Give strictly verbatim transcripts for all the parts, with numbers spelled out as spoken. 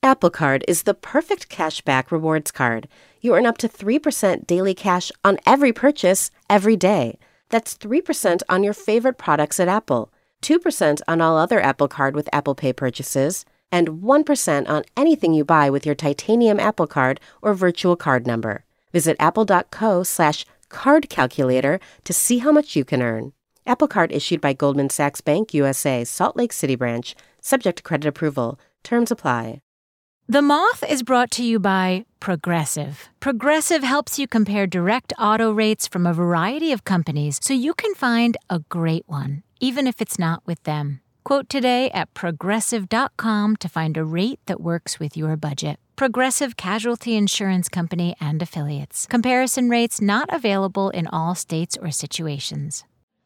Apple Card is the perfect cashback rewards card. You earn up to three percent daily cash on every purchase, every day. That's three percent on your favorite products at Apple, two percent on all other Apple Card with Apple Pay purchases, and one percent on anything you buy with your titanium Apple Card or virtual card number. Visit apple.co slash card calculator to see how much you can earn. Apple Card issued by Goldman Sachs Bank U S A, Salt Lake City branch, subject to credit approval. Terms apply. The Moth is brought to you by Progressive. Progressive helps you compare direct auto rates from a variety of companies so you can find a great one, even if it's not with them. Quote today at progressive dot com to find a rate that works with your budget. Progressive Casualty Insurance Company and Affiliates. Comparison rates not available in all states or situations.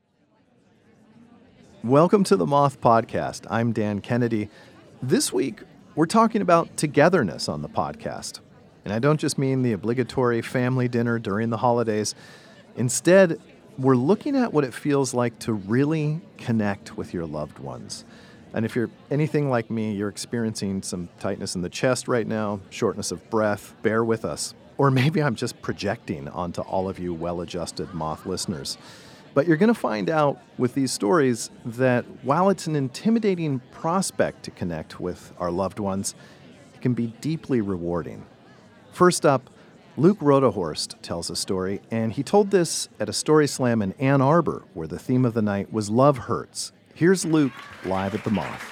Welcome to the Moth Podcast. I'm Dan Kennedy. This week, we're talking about togetherness on the podcast. And I don't just mean the obligatory family dinner during the holidays. Instead, we're looking at what it feels like to really connect with your loved ones. And if you're anything like me, you're experiencing some tightness in the chest right now, shortness of breath, bear with us. Or maybe I'm just projecting onto all of you well-adjusted Moth listeners. But you're going to find out with these stories that while it's an intimidating prospect to connect with our loved ones, it can be deeply rewarding. First up, Luke Rodehorst tells a story, and he told this at a story slam in Ann Arbor, where the theme of the night was Love Hurts. Here's Luke live at the Moth.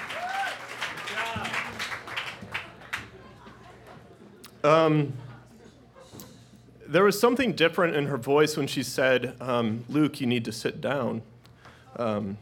Um... There was something different in her voice when she said, um, Luke, you need to sit down. Um,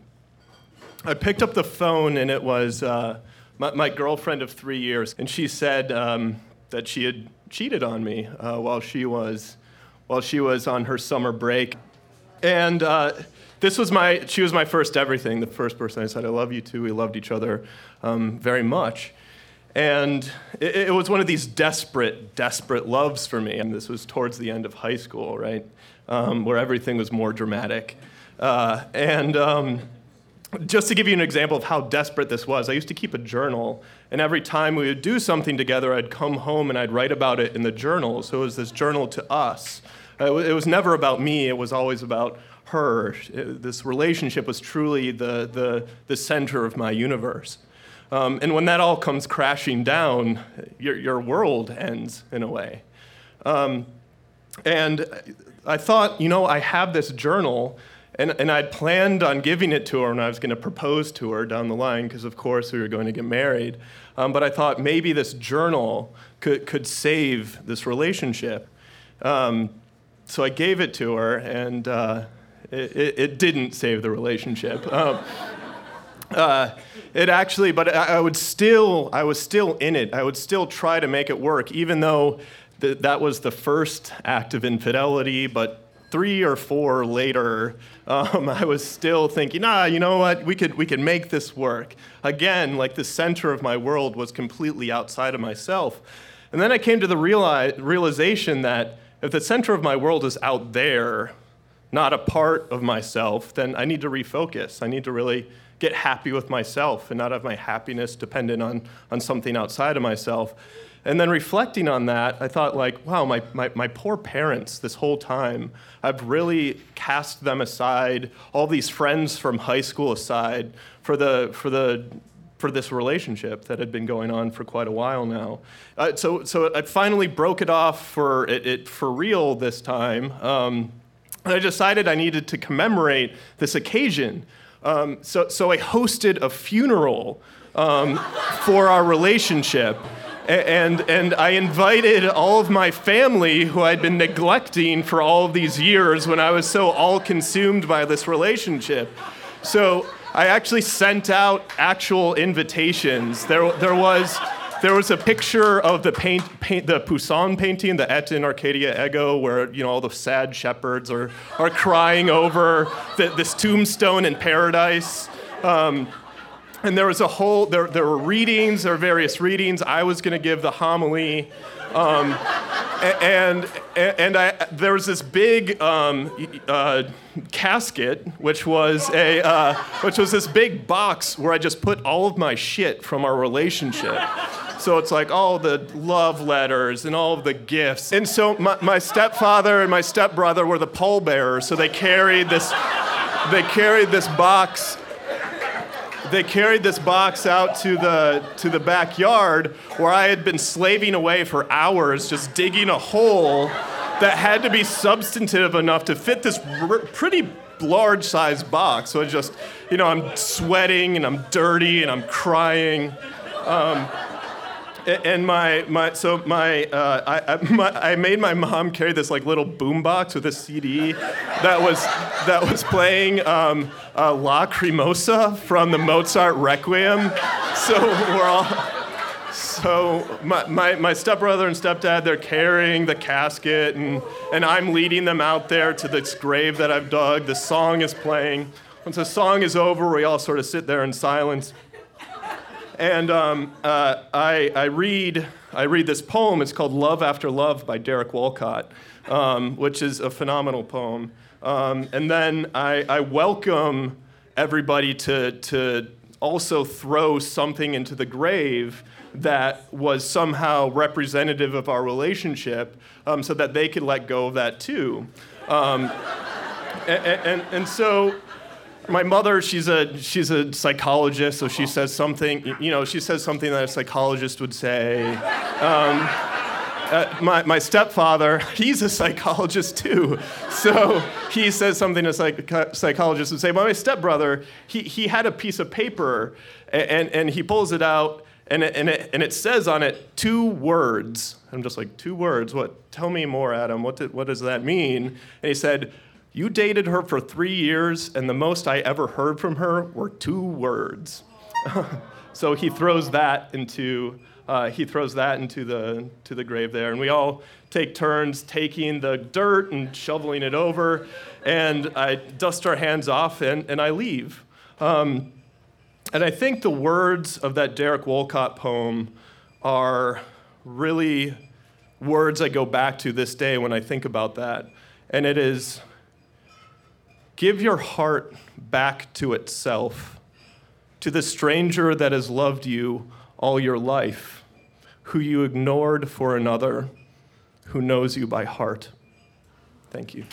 I picked up the phone, and it was uh, my, my girlfriend of three years, and she said um, that she had cheated on me uh, while she was while she was on her summer break. And uh, this was my she was my first everything, the first person I said I love you to. We loved each other um, very much. And it, it was one of these desperate, desperate loves for me. And this was towards the end of high school, right, um, where everything was more dramatic. Uh, and um, just to give you an example of how desperate this was, I used to keep a journal. And every time we would do something together, I'd come home and I'd write about it in the journal. So it was this journal to us. Uh, it was never about me. It was always about her. It, this relationship was truly the, the, the center of my universe. Um, and when that all comes crashing down, your, your world ends in a way. Um, and I thought, you know, I have this journal, and, and I'd planned on giving it to her, and I was going to propose to her down the line, because of course we were going to get married. Um, but I thought maybe this journal could, could save this relationship. Um, so I gave it to her, and uh, it, it didn't save the relationship. Um, Uh, it actually, but I, I would still, I was still in it. I would still try to make it work, even though th- that was the first act of infidelity. But three or four later, um, I was still thinking, ah, you know what? We could, we could make this work. Again, like the center of my world was completely outside of myself. And then I came to the reali- realization that if the center of my world is out there, not a part of myself, then I need to refocus. I need to really get happy with myself and not have my happiness dependent on, on something outside of myself. And then reflecting on that, I thought like, wow, my, my, my poor parents this whole time, I've really cast them aside, all these friends from high school aside, for the for the for this relationship that had been going on for quite a while now. Uh, so so I finally broke it off for it, it for real this time. Um, and I decided I needed to commemorate this occasion. Um, so, so I hosted a funeral um, for our relationship, and and I invited all of my family who I'd been neglecting for all of these years when I was so all-consumed by this relationship. So I actually sent out actual invitations. There, there was. There was a picture of the paint, paint, the Poussin painting, the Et in Arcadia Ego, where you know all the sad shepherds are are crying over the, this tombstone in paradise. Um, and there was a whole there there were readings, there were various readings. I was going to give the homily, um, and and I there was this big um, uh, casket, which was a uh, which was this big box where I just put all of my shit from our relationship. So it's like all the love letters and all of the gifts. And so my, my stepfather and my stepbrother were the pallbearers. So they carried this, they carried this box. They carried this box out to the to the backyard where I had been slaving away for hours, just digging a hole that had to be substantive enough to fit this r- pretty large-sized box. So it's just, you know, I'm sweating and I'm dirty and I'm crying. Um, and my my so my, uh, I, I, my I made my mom carry this like little boombox with a C D that was that was playing um, uh, Lacrimosa from the Mozart Requiem. So we're all so my, my my stepbrother and stepdad, they're carrying the casket, and and I'm leading them out there to this grave that I've dug. The song is playing. Once the song is over, we all sort of sit there in silence. And um, uh, I, I read I read this poem. It's called Love After Love by Derek Walcott, um, which is a phenomenal poem. Um, and then I, I welcome everybody to, to also throw something into the grave that was somehow representative of our relationship, um, so that they could let go of that too. Um, and, and, and so... My mother, she's a she's a psychologist, so she says something, you know, she says something that a psychologist would say. Um, uh, my my stepfather, he's a psychologist too, so he says something a psych- psychologist would say. But my stepbrother, he he had a piece of paper, and and he pulls it out, and it, and it and it says on it two words. I'm just like, two words? What? Tell me more, Adam. What did, what does that mean? And he said, "You dated her for three years, and the most I ever heard from her were two words." So he throws that into uh, he throws that into the to the grave there, and we all take turns taking the dirt and shoveling it over, and I dust our hands off, and, and I leave. Um, and I think the words of that Derek Walcott poem are really words I go back to this day when I think about that, and it is, "Give your heart back to itself, to the stranger that has loved you all your life, who you ignored for another, who knows you by heart." Thank you.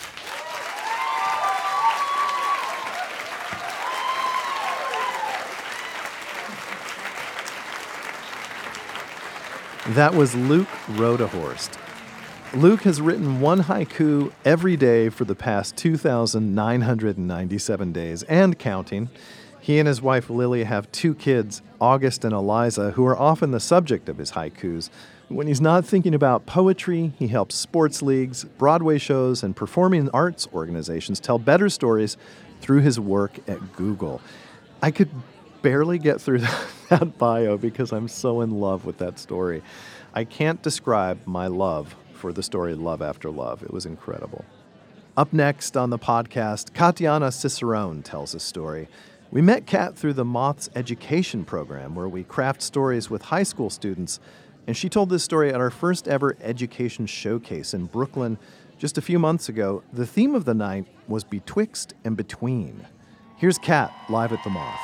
That was Luke Rodehorst. Luke has written one haiku every day for the past two thousand nine hundred ninety-seven days, and counting. He and his wife Lily have two kids, August and Eliza, who are often the subject of his haikus. When he's not thinking about poetry, he helps sports leagues, Broadway shows, and performing arts organizations tell better stories through his work at Google. I could barely get through that, that bio because I'm so in love with that story. I can't describe my love for the story Love After Love. It was incredible. Up next on the podcast, Katiana Cicerone tells a story. We met Kat through the Moth's education program, where we craft stories with high school students, and she told this story at our first ever education showcase in Brooklyn just a few months ago. The theme of the night was Betwixt and Between. Here's Kat live at the Moth.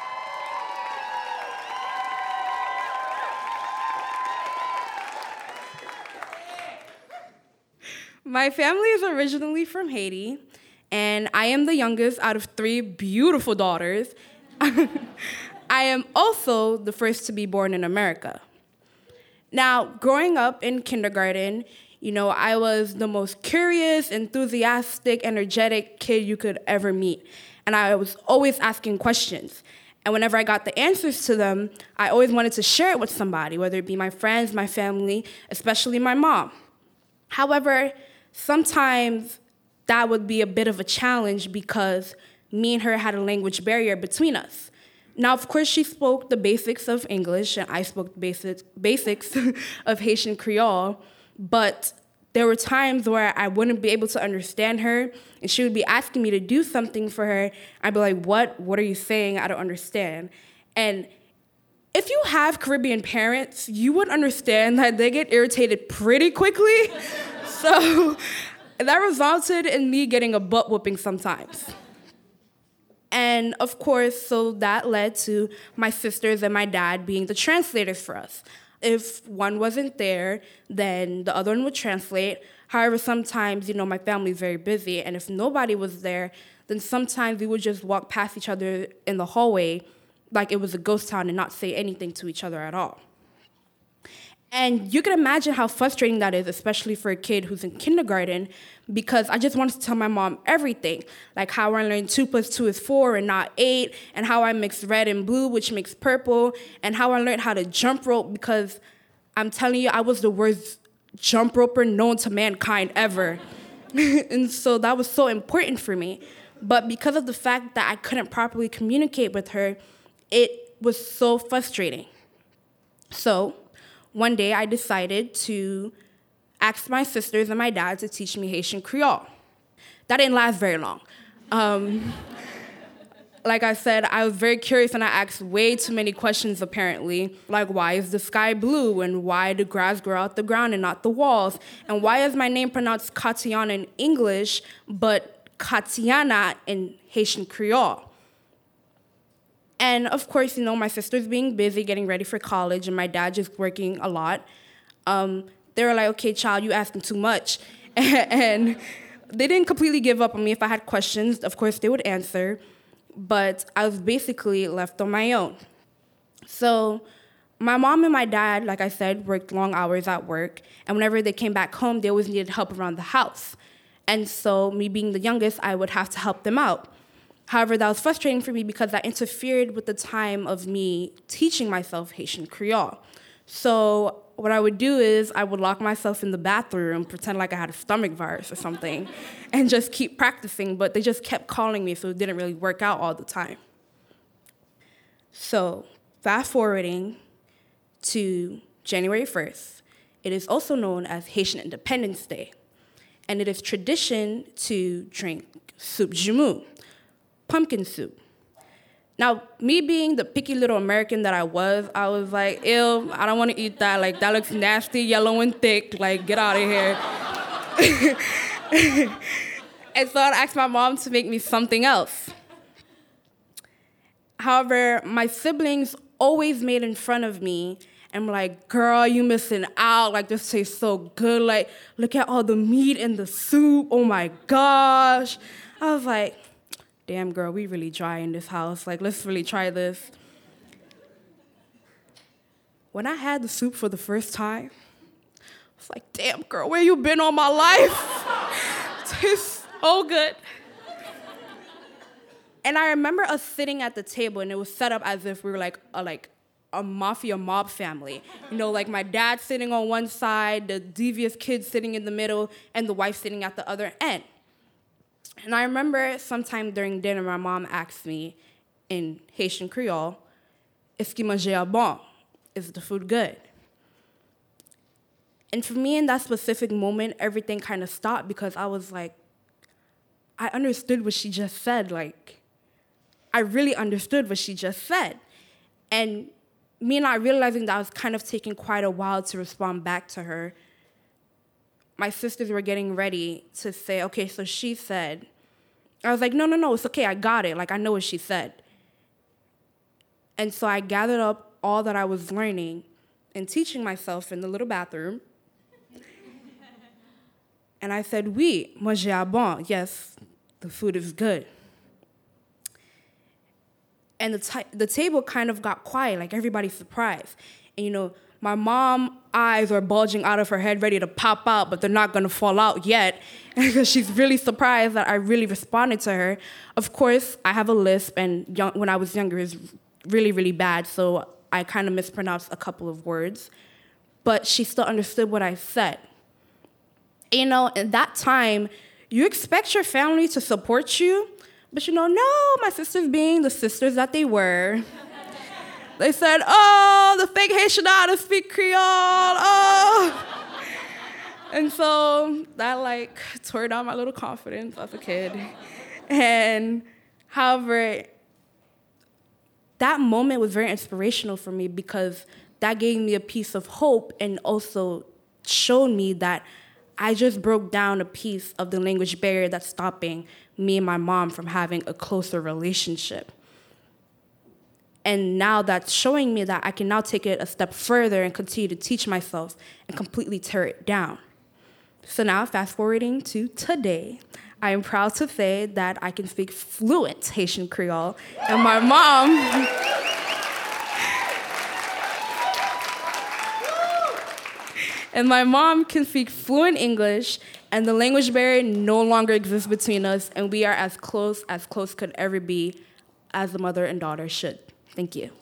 My family is originally from Haiti, and I am the youngest out of three beautiful daughters. I am also the first to be born in America. Now, growing up in kindergarten, you know, I was the most curious, enthusiastic, energetic kid you could ever meet. And I was always asking questions. And whenever I got the answers to them, I always wanted to share it with somebody, whether it be my friends, my family, especially my mom. However, sometimes that would be a bit of a challenge because me and her had a language barrier between us. Now, of course, she spoke the basics of English, and I spoke the basics, basics of Haitian Creole, but there were times where I wouldn't be able to understand her, and she would be asking me to do something for her. I'd be like, what? What are you saying? I don't understand. And if you have Caribbean parents, you would understand that they get irritated pretty quickly. So that resulted in me getting a butt whooping sometimes. And of course, so that led to my sisters and my dad being the translators for us. If one wasn't there, then the other one would translate. However, sometimes, you know, my family is very busy, and if nobody was there, then sometimes we would just walk past each other in the hallway like it was a ghost town and not say anything to each other at all. And you can imagine how frustrating that is, especially for a kid who's in kindergarten, because I just wanted to tell my mom everything, like how I learned two plus two is four and not eight, and how I mixed red and blue, which makes purple, and how I learned how to jump rope, because I'm telling you, I was the worst jump roper known to mankind ever. And so that was so important for me. But because of the fact that I couldn't properly communicate with her, it was so frustrating. So one day I decided to ask my sisters and my dad to teach me Haitian Creole. That didn't last very long. Um, like I said, I was very curious and I asked way too many questions apparently. Like, why is the sky blue? And why do grass grow out the ground and not the walls? And why is my name pronounced Katiana in English, but Katiana in Haitian Creole? And of course, you know, my sister's being busy getting ready for college and my dad just working a lot. Um, they were like, okay, child, you asking too much. And they didn't completely give up on me. If I had questions, of course, they would answer. But I was basically left on my own. So my mom and my dad, like I said, worked long hours at work. And whenever they came back home, they always needed help around the house. And so me being the youngest, I would have to help them out. However, that was frustrating for me because that interfered with the time of me teaching myself Haitian Creole. So what I would do is I would lock myself in the bathroom, pretend like I had a stomach virus or something, and just keep practicing, but they just kept calling me, so it didn't really work out all the time. So fast forwarding to January first, it is also known as Haitian Independence Day, and it is tradition to drink soup jumu, pumpkin soup. Now, me being the picky little American that I was, I was like, ew, I don't want to eat that. Like, that looks nasty, yellow, and thick. Like, get out of here. And so I asked my mom to make me something else. However, my siblings always made in front of me and were like, girl, you missing out. Like, this tastes so good. Like, look at all the meat in the soup. Oh, my gosh. I was like, damn, girl, we really dry in this house. Like, let's really try this. When I had the soup for the first time, I was like, damn, girl, where you been all my life? It tastes so good. And I remember us sitting at the table, and it was set up as if we were like a, like a mafia mob family. You know, like my dad sitting on one side, the devious kid sitting in the middle, and the wife sitting at the other end. And I remember sometime during dinner, my mom asked me in Haitian Creole, "Est-ce que manger est bon? Is the food good?" And for me in that specific moment, everything kind of stopped because I was like, I understood what she just said. Like, I really understood what she just said. And me not realizing that I was kind of taking quite a while to respond back to her, my sisters were getting ready to say, okay, so she said. I was like, no, no, no, it's okay, I got it. Like, I know what she said. And so I gathered up all that I was learning and teaching myself in the little bathroom. And I said, oui, manger est bon. Yes, the food is good. And the, t- the table kind of got quiet, like everybody's surprised. And, you know, my mom's eyes are bulging out of her head, ready to pop out, but they're not going to fall out yet because she's really surprised that I really responded to her. Of course, I have a lisp, and young, when I was younger, it was really, really bad, so I kind of mispronounced a couple of words. But she still understood what I said. You know, at that time, you expect your family to support you, but you know, no, my sisters being the sisters that they were, they said, oh, the fake Haitian know how to speak Creole, oh. And so that, like, tore down my little confidence as a kid. And however, that moment was very inspirational for me because that gave me a piece of hope and also showed me that I just broke down a piece of the language barrier that's stopping me and my mom from having a closer relationship. And now that's showing me that I can now take it a step further and continue to teach myself and completely tear it down. So now, fast forwarding to today, I am proud to say that I can speak fluent Haitian Creole, and my mom... and my mom can speak fluent English, and the language barrier no longer exists between us, and we are as close as close could ever be, as the mother and daughter should. Thank you.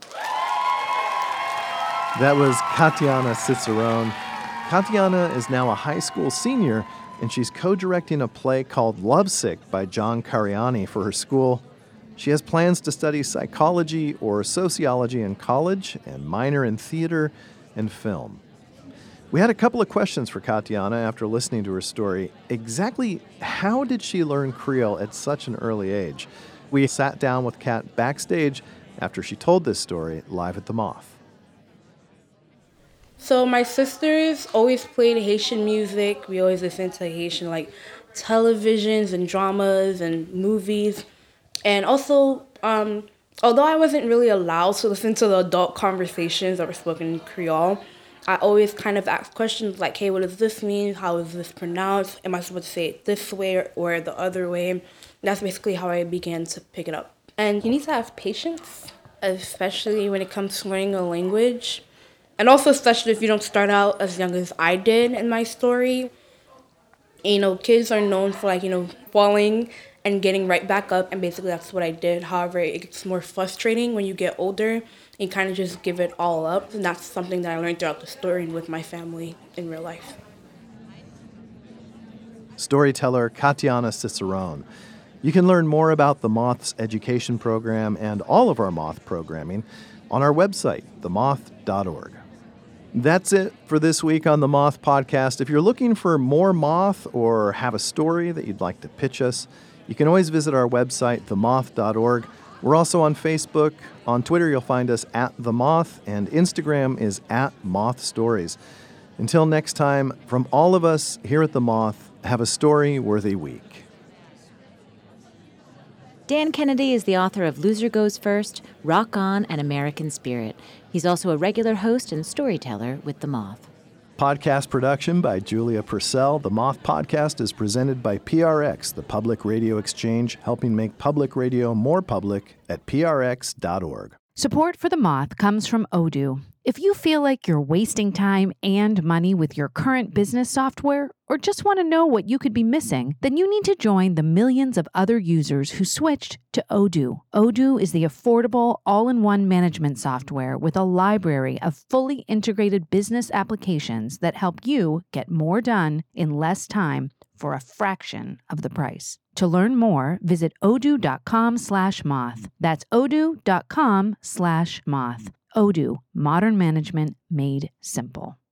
That was Katiana Cicerone. Katiana is now a high school senior, and she's co-directing a play called Lovesick by John Cariani for her school. She has plans to study psychology or sociology in college and minor in theater and film. We had a couple of questions for Katiana after listening to her story. Exactly how did she learn Creole at such an early age? We sat down with Kat backstage after she told this story live at the Moth. So my sisters always played Haitian music. We always listened to Haitian like televisions and dramas and movies. And also, um, although I wasn't really allowed to listen to the adult conversations that were spoken in Creole, I always kind of asked questions like, hey, what does this mean? How is this pronounced? Am I supposed to say it this way or, or the other way? And that's basically how I began to pick it up. And you need to have patience, especially when it comes to learning a language. And also, especially if you don't start out as young as I did in my story. And, you know, kids are known for, like, you know, falling and getting right back up. And basically that's what I did. However, it gets more frustrating when you get older and kind of just give it all up. And that's something that I learned throughout the story and with my family in real life. Storyteller Katiana Cicerone. You can learn more about the Moth's education program and all of our Moth programming on our website, the moth dot org. That's it for this week on the Moth Podcast. If you're looking for more Moth or have a story that you'd like to pitch us, you can always visit our website, the moth dot org. We're also on Facebook. On Twitter, you'll find us at The Moth, and Instagram is at Moth Stories. Until next time, from all of us here at The Moth, have a story-worthy week. Dan Kennedy is the author of Loser Goes First, Rock On, and American Spirit. He's also a regular host and storyteller with The Moth. Podcast production by Julia Purcell. The Moth Podcast is presented by P R X, the Public Radio Exchange, helping make public radio more public at P R X dot org. Support for The Moth comes from Odoo. If you feel like you're wasting time and money with your current business software, or just want to know what you could be missing, then you need to join the millions of other users who switched to Odoo. Odoo is the affordable, all-in-one management software with a library of fully integrated business applications that help you get more done in less time for a fraction of the price. To learn more, visit odoo.com slash moth. That's odoo.com slash moth. Odoo, modern management made simple.